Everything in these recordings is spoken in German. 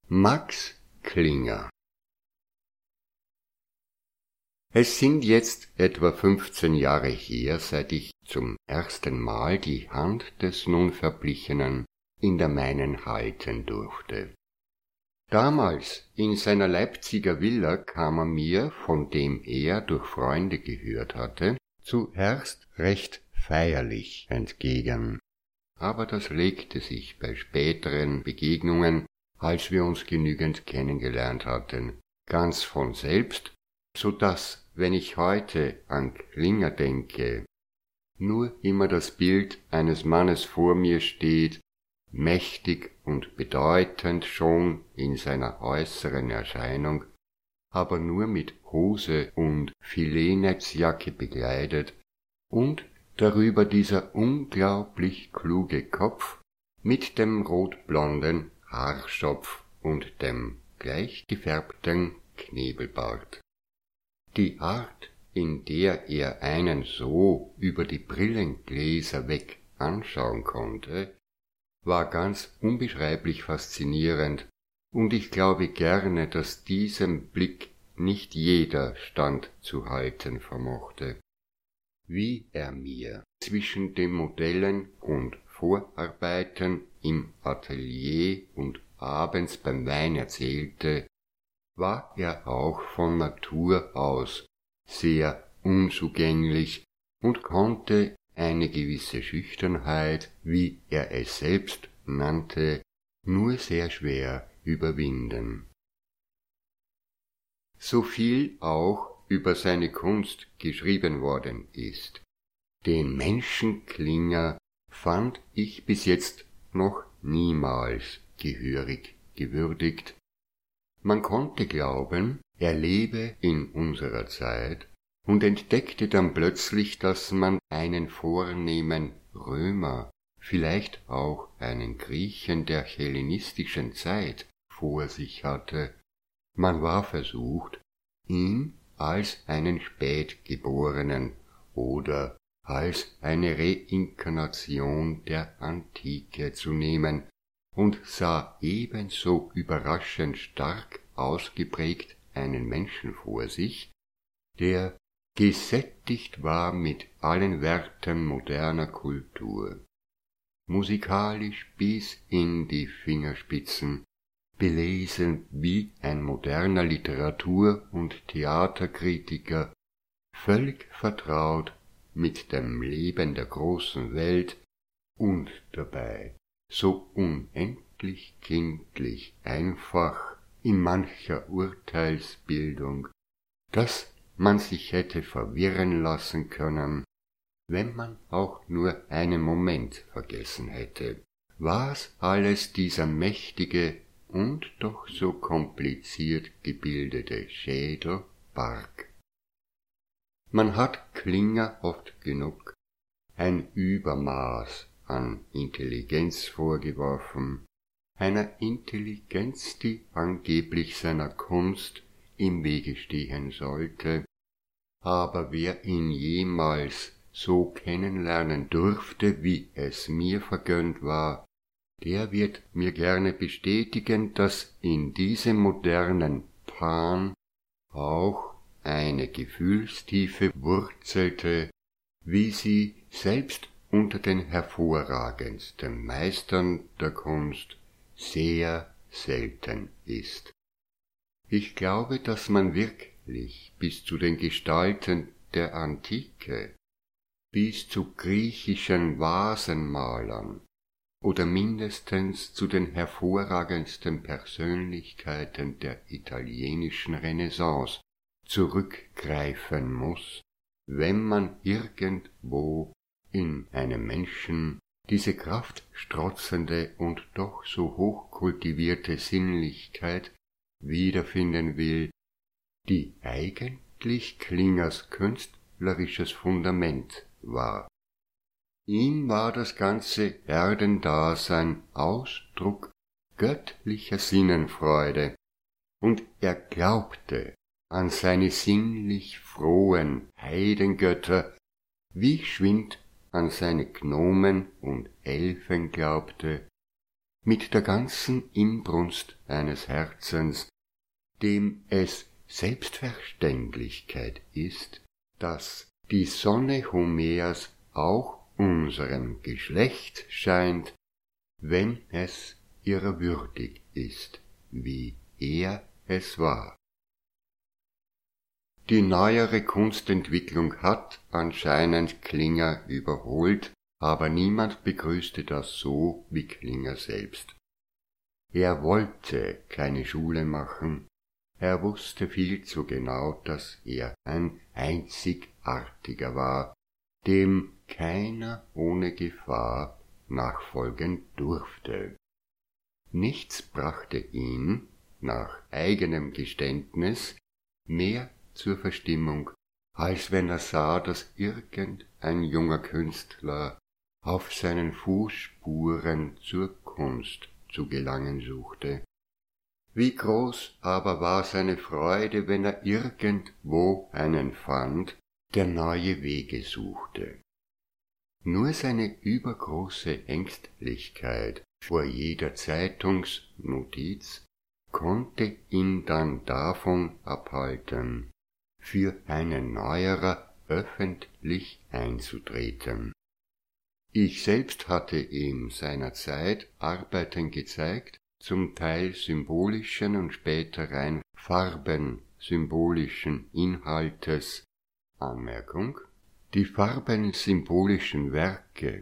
Max Klinger. Es sind jetzt etwa 15 Jahre her, seit ich zum ersten Mal die Hand des nun Verblichenen in der meinen halten durfte. Damals in seiner Leipziger Villa kam er mir, von dem er durch Freunde gehört hatte, zuerst recht feierlich entgegen. Aber das legte sich bei späteren Begegnungen, als wir uns genügend kennengelernt hatten, ganz von selbst, so daß, wenn ich heute an Klinger denke, nur immer das Bild eines Mannes vor mir steht, mächtig und bedeutend schon in seiner äußeren Erscheinung, aber nur mit Hose und Filetnetzjacke bekleidet und darüber dieser unglaublich kluge Kopf mit dem rotblonden Haarschopf und dem gleich gefärbten Knebelbart. Die Art, in der er einen so über die Brillengläser weg anschauen konnte, war ganz unbeschreiblich faszinierend, und ich glaube gerne, dass diesem Blick nicht jeder standzuhalten vermochte. Wie er mir zwischen den Modellen und Vorarbeiten im Atelier und abends beim Wein erzählte, war er auch von Natur aus sehr unzugänglich und konnte eine gewisse Schüchternheit, wie er es selbst nannte, nur sehr schwer überwinden. So viel auch über seine Kunst geschrieben worden ist. Den Menschen Klinger fand ich bis jetzt noch niemals gehörig gewürdigt. Man konnte glauben, er lebe in unserer Zeit und entdeckte dann plötzlich, dass man einen vornehmen Römer, vielleicht auch einen Griechen der hellenistischen Zeit vor sich hatte. Man war versucht, ihn als einen Spätgeborenen oder als eine Reinkarnation der Antike zu nehmen und sah ebenso überraschend stark ausgeprägt einen Menschen vor sich, der gesättigt war mit allen Werten moderner Kultur, musikalisch bis in die Fingerspitzen, belesen wie ein moderner Literatur- und Theaterkritiker, völlig vertraut mit dem Leben der großen Welt und dabei so unendlich kindlich einfach in mancher Urteilsbildung, dass man sich hätte verwirren lassen können, wenn man auch nur einen Moment vergessen hätte, was alles dieser mächtige und doch so kompliziert gebildete Schädel barg. Man hat Klinger oft genug ein Übermaß an Intelligenz vorgeworfen, einer Intelligenz, die angeblich seiner Kunst im Wege stehen sollte, aber wer ihn jemals so kennenlernen durfte, wie es mir vergönnt war, der wird mir gerne bestätigen, dass in diesem modernen Pan auch eine Gefühlstiefe wurzelte, wie sie selbst unter den hervorragendsten Meistern der Kunst sehr selten ist. Ich glaube, dass man wirklich bis zu den Gestalten der Antike, bis zu griechischen Vasenmalern oder mindestens zu den hervorragendsten Persönlichkeiten der italienischen Renaissance zurückgreifen muß, wenn man irgendwo in einem Menschen diese kraftstrotzende und doch so hochkultivierte Sinnlichkeit wiederfinden will, die eigentlich Klingers künstlerisches Fundament war. Ihm war das ganze Erdendasein Ausdruck göttlicher Sinnenfreude, und er glaubte an seine sinnlich frohen Heidengötter, wie Schwind an seine Gnomen und Elfen glaubte, mit der ganzen Inbrunst eines Herzens, dem es Selbstverständlichkeit ist, dass die Sonne Homers auch unserem Geschlecht scheint, wenn es ihrer würdig ist, wie er es war. Die neuere Kunstentwicklung hat anscheinend Klinger überholt, aber niemand begrüßte das so wie Klinger selbst. Er wollte keine Schule machen, er wusste viel zu genau, dass er ein Einzigartiger war, dem keiner ohne Gefahr nachfolgen durfte. Nichts brachte ihn, nach eigenem Geständnis, mehr zur Verstimmung, als wenn er sah, dass irgendein junger Künstler auf seinen Fußspuren zur Kunst zu gelangen suchte. Wie groß aber war seine Freude, wenn er irgendwo einen fand, der neue Wege suchte. Nur seine übergroße Ängstlichkeit vor jeder Zeitungsnotiz konnte ihn dann davon abhalten, für einen Neuerer öffentlich einzutreten. Ich selbst hatte ihm seinerzeit Arbeiten gezeigt, zum Teil symbolischen und später rein farbensymbolischen Inhaltes. Anmerkung: Die farbensymbolischen Werke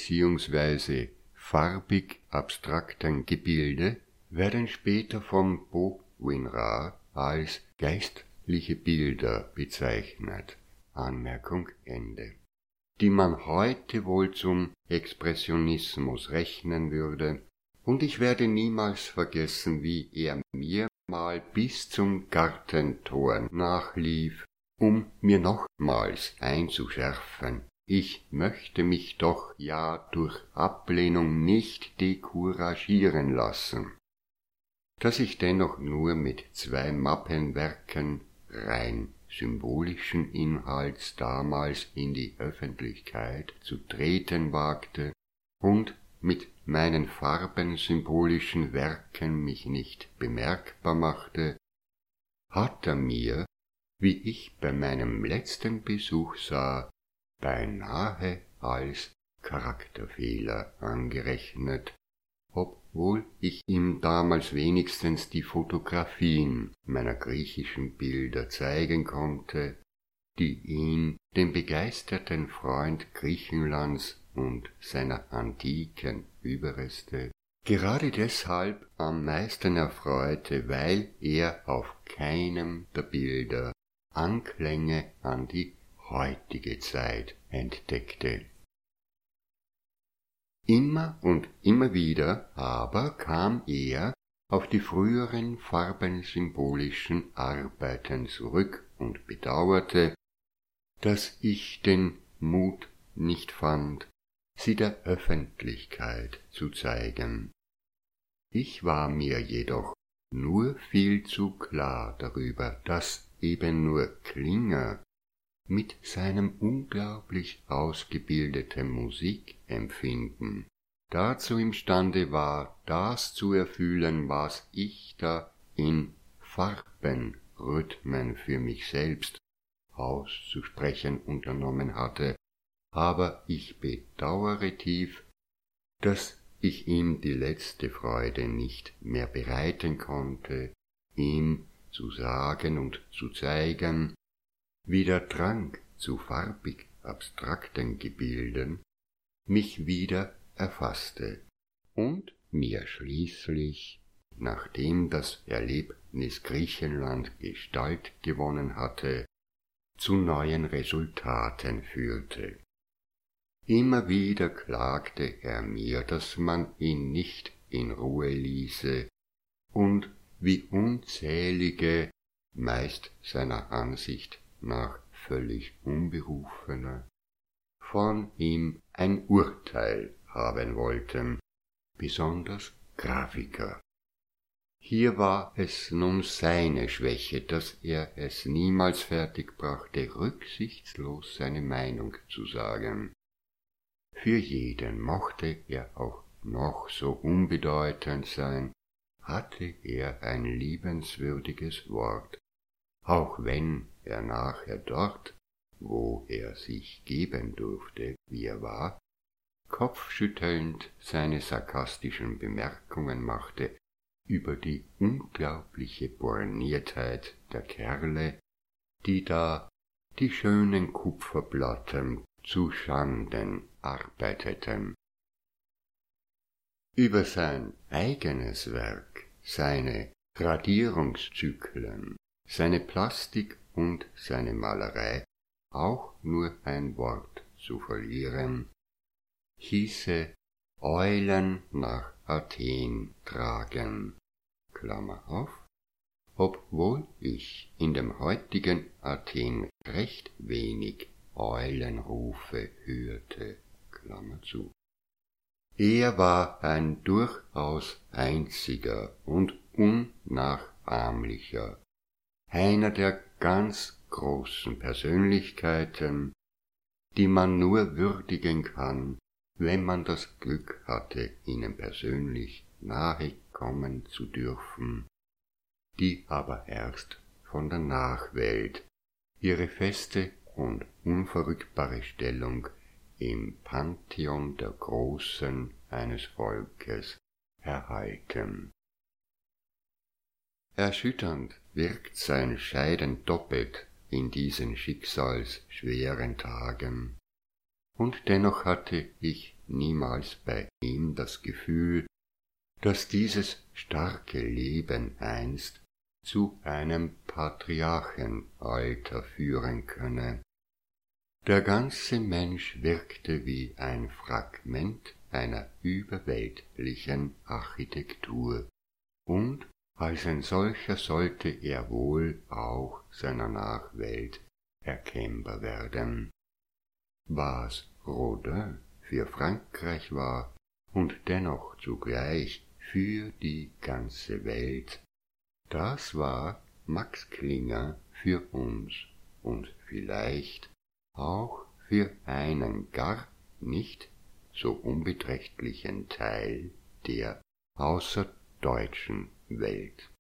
bzw. farbig abstrakten Gebilde werden später vom Beaux-Winrar als geistliche Bilder bezeichnet. Anmerkung Ende. Die man heute wohl zum Expressionismus rechnen würde, und ich werde niemals vergessen, wie er mir mal bis zum Gartentor nachlief, um mir nochmals einzuschärfen, ich möchte mich doch ja durch Ablehnung nicht decouragieren lassen. Dass ich dennoch nur mit 2 Mappenwerken rein symbolischen Inhalts damals in die Öffentlichkeit zu treten wagte und mit meinen farbensymbolischen Werken mich nicht bemerkbar machte, hat er mir, wie ich bei meinem letzten Besuch sah, beinahe als Charakterfehler angerechnet, obwohl ich ihm damals wenigstens die Fotografien meiner griechischen Bilder zeigen konnte, die ihn, den begeisterten Freund Griechenlands und seiner antiken Überreste, gerade deshalb am meisten erfreute, weil er auf keinem der Bilder Anklänge an die heutige Zeit entdeckte. Immer und immer wieder aber kam er auf die früheren farbensymbolischen Arbeiten zurück und bedauerte, dass ich den Mut nicht fand, sie der Öffentlichkeit zu zeigen. Ich war mir jedoch nur viel zu klar darüber, dass eben nur Klinger mit seinem unglaublich ausgebildeten Musikempfinden dazu imstande war, das zu erfüllen, was ich da in Farbenrhythmen für mich selbst auszusprechen unternommen hatte, aber ich bedauere tief, dass ich ihm die letzte Freude nicht mehr bereiten konnte, ihm zu sagen und zu zeigen, wie der Drang zu farbig abstrakten Gebilden mich wieder erfasste und mir schließlich, nachdem das Erlebnis Griechenland Gestalt gewonnen hatte, zu neuen Resultaten führte. Immer wieder klagte er mir, dass man ihn nicht in Ruhe ließe und wie unzählige, meist seiner Ansicht nach völlig unberufene, von ihm ein Urteil haben wollten, besonders Grafiker. Hier war es nun seine Schwäche, dass er es niemals fertigbrachte, rücksichtslos seine Meinung zu sagen. Für jeden mochte er auch noch so unbedeutend sein, hatte er ein liebenswürdiges Wort, auch wenn er nachher dort, wo er sich geben durfte, wie er war, kopfschüttelnd seine sarkastischen Bemerkungen machte über die unglaubliche Borniertheit der Kerle, die da die schönen Kupferplatten zu Schanden arbeiteten. Über sein eigenes Werk, seine Radierungszyklen, seine Plastik und seine Malerei auch nur ein Wort zu verlieren, hieße Eulen nach Athen tragen, Klammer auf, obwohl ich in dem heutigen Athen recht wenig Eulenrufe hörte, Klammer zu. Er war ein durchaus einziger und unnachahmlicher, einer der ganz großen Persönlichkeiten, die man nur würdigen kann, wenn man das Glück hatte, ihnen persönlich nahe kommen zu dürfen, die aber erst von der Nachwelt ihre feste und unverrückbare Stellung im Pantheon der Großen eines Volkes erhalten. Erschütternd wirkt sein Scheiden doppelt in diesen schicksalsschweren Tagen, und dennoch hatte ich niemals bei ihm das Gefühl, dass dieses starke Leben einst zu einem Patriarchenalter führen könne. Der ganze Mensch wirkte wie ein Fragment einer überweltlichen Architektur, und als ein solcher sollte er wohl auch seiner Nachwelt erkennbar werden. Was Rodin für Frankreich war und dennoch zugleich für die ganze Welt, das war Max Klinger für uns und vielleicht auch für einen gar nicht so unbeträchtlichen Teil der außerdeutschen Welt.